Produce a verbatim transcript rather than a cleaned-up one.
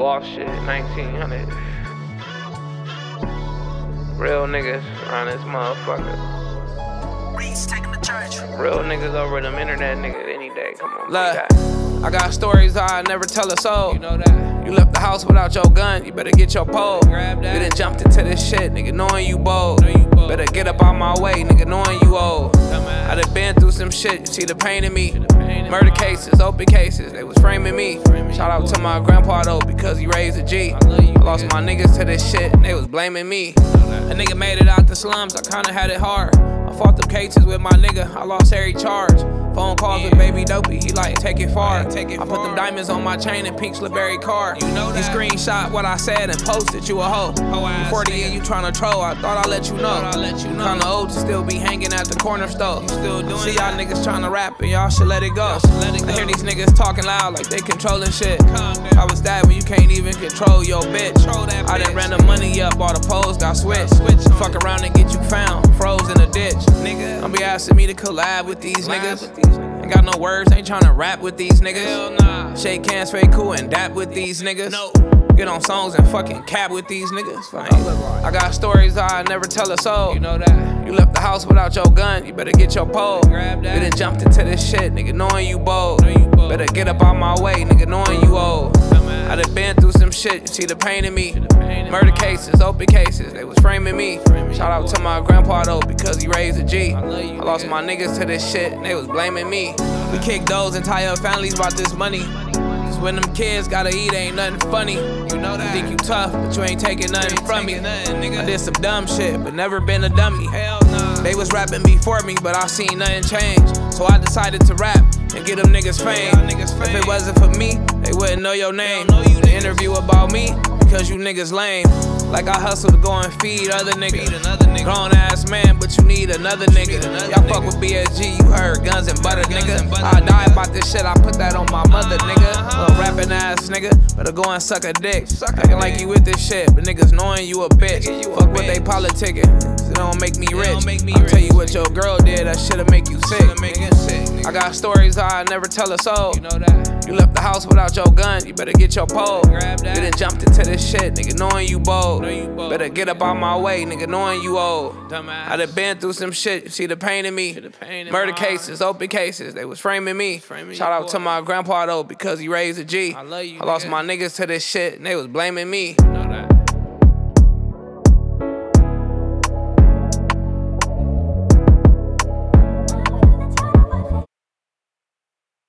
boss shit, nineteen hundred. Real niggas around this motherfucker. Real niggas over them internet niggas any day. Come on, look, I got stories I never tell a soul. You know that. You left the house without your gun, you better get your pole. Grab that. You done jumped into this shit, nigga, knowing you bold. You bold. Better get up out my way, nigga, knowing you old. I done been through some shit, you see the pain in me. Murder cases, open cases, they was framing me. Shout out to my grandpa though, because he raised a G. I lost my niggas to this shit, and they was blaming me. A nigga made it out the slums, I kinda had it hard. I fought them cases with my nigga, I lost every charge. Phone calls with baby dopey, he like, take it far. I put them diamonds on my chain and pink Slipberry car. You know that. He screenshot what I said and posted, you a hoe. You forty and you tryna troll, I thought I'd let you know. Kinda old to still be hanging at the corner store. See y'all niggas tryna rap and y'all should let it go. I hear these niggas talking loud like they controlling shit. How was that when you can't even control your bitch? I done ran the money up, all the poles got switched. Fuck around and get you found, froze in a ditch. Don't be asking me to collab with these niggas. Ain't got no words, ain't tryna rap with these niggas. Nah. Shake hands, fake cool and dap with these niggas. No. Get on songs and fucking cab with these niggas. I got stories I never tell a soul. You know that. You left the house without your gun, you better get your pole. Grab that. You done jumped into this shit, nigga, knowing you bold. You bold. Better get up out my way, nigga, knowing you old. I done been through some shit, you see the pain in me. Murder cases, open cases, they was framing me. Shout out to my grandpa though, because he raised a G. I lost my niggas to this shit, and they was blaming me. We kick those entire families about this money. Cause when them kids gotta eat, ain't nothing funny. You know that. You think you tough, but you ain't taking nothing from me. I did some dumb shit, but never been a dummy. Hell nah. They was rapping before me, but I seen nothing change. So I decided to rap and get them niggas fame. If it wasn't for me, they wouldn't know your name. The interview about me, because you niggas lame. Like I hustle to go and feed other niggas. Grown ass man, but you need another nigga. Y'all fuck with B S G, you heard guns and butter, nigga. I die about this shit, I put that on my mother, nigga. Little rapping ass nigga, better go and suck a dick. Acting like you with this shit, but niggas knowing you a bitch. Fuck what they politicking, it don't make me rich. I'll tell you what your girl did, that shit'll make you sick. I got stories I never tell a soul. You know that. You left the house without your gun, you better get your pole. Grab that. You done jumped into this shit, nigga, knowing you bold. You bold. Better get up out my way, nigga, knowing you old. Dumbass. I done been through some shit, you see the pain in me. Pain Murder cases, open cases, they was framing me. Framing Shout out boy. to my grandpa though, because he raised a G. I, love you, I lost my niggas to this shit, and they was blaming me. You know that.